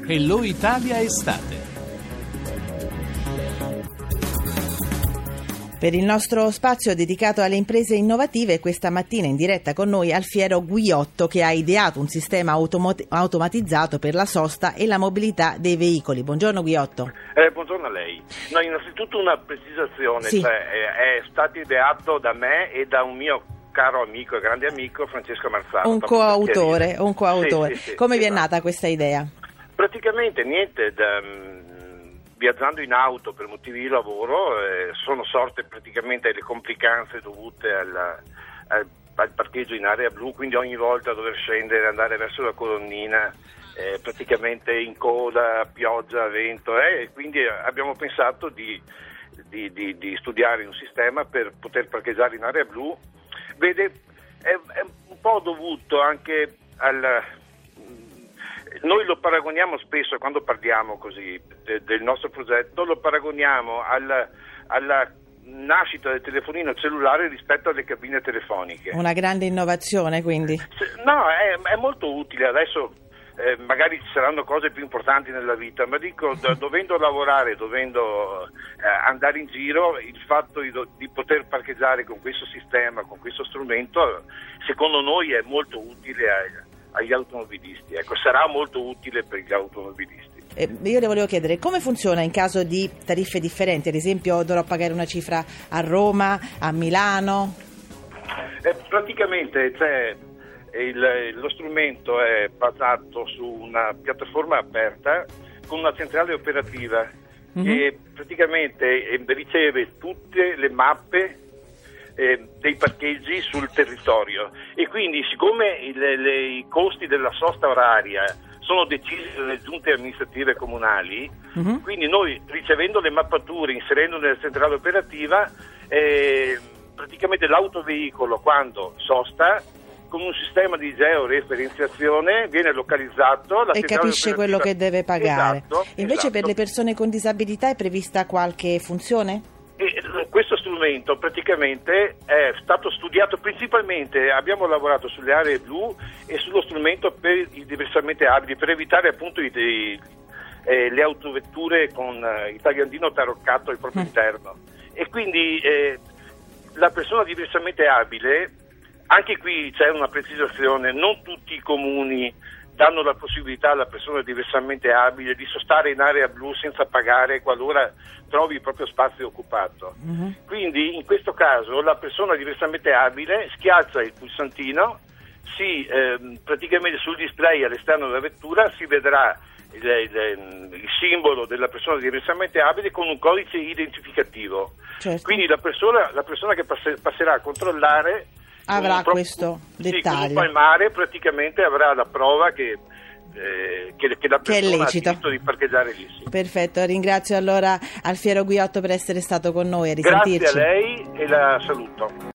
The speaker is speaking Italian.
Hello Italia Estate. Per il nostro spazio dedicato alle imprese innovative, questa mattina in diretta con noi Alfiero Guiotto, che ha ideato un sistema automatizzato per la sosta e la mobilità dei veicoli. Buongiorno Guiotto. Buongiorno a lei. No, innanzitutto una precisazione, sì. È stato ideato da me e da un mio caro amico e grande amico, Francesco Marzano. Un coautore. Sì, Come vi è esatto. nata questa idea? Praticamente niente, viaggiando in auto per motivi di lavoro sono sorte praticamente le complicanze dovute al parcheggio in area blu, quindi ogni volta dover scendere, andare verso la colonnina, praticamente in coda, pioggia, vento, e quindi abbiamo pensato di studiare un sistema per poter parcheggiare in area blu. Vede, è un po' dovuto anche noi lo paragoniamo spesso quando parliamo così del nostro progetto, lo paragoniamo alla nascita del telefonino cellulare rispetto alle cabine telefoniche. Una grande innovazione, quindi? No, è molto utile. Adesso magari ci saranno cose più importanti nella vita, ma dico, dovendo lavorare, dovendo andare in giro, il fatto di poter parcheggiare con questo sistema, con questo strumento, secondo noi è molto utile agli automobilisti. Ecco, sarà molto utile per gli automobilisti. Io le volevo chiedere come funziona in caso di tariffe differenti, ad esempio dovrò pagare una cifra a Roma, a Milano? Praticamente lo strumento è basato su una piattaforma aperta con una centrale operativa che praticamente riceve tutte le mappe dei parcheggi sul territorio, e quindi siccome i costi della sosta oraria sono decisi dalle giunte amministrative comunali, quindi noi, ricevendo le mappature, inserendo nella centrale operativa, praticamente l'autoveicolo quando sosta con un sistema di georeferenziazione viene localizzato e capisce quello che deve pagare. Invece per le persone con disabilità è prevista qualche funzione? Questo strumento praticamente è stato studiato principalmente, abbiamo lavorato sulle aree blu e sullo strumento per i diversamente abili, per evitare appunto le autovetture con il tagliandino taroccato al proprio interno, e quindi la persona diversamente abile, anche qui c'è una precisazione, non tutti i comuni danno la possibilità alla persona diversamente abile di sostare in area blu senza pagare qualora trovi il proprio spazio occupato. Quindi in questo caso la persona diversamente abile schiaccia il pulsantino, praticamente sul display all'esterno della vettura si vedrà il simbolo della persona diversamente abile con un codice identificativo. Certo. Quindi la persona che passerà a controllare avrà questo dettaglio. Con un palmare praticamente avrà la prova che la persona ha diritto di parcheggiare lì. Sì. Perfetto, ringrazio allora Alfiero Guiotto per essere stato con noi. A risentirci. Grazie a lei e la saluto.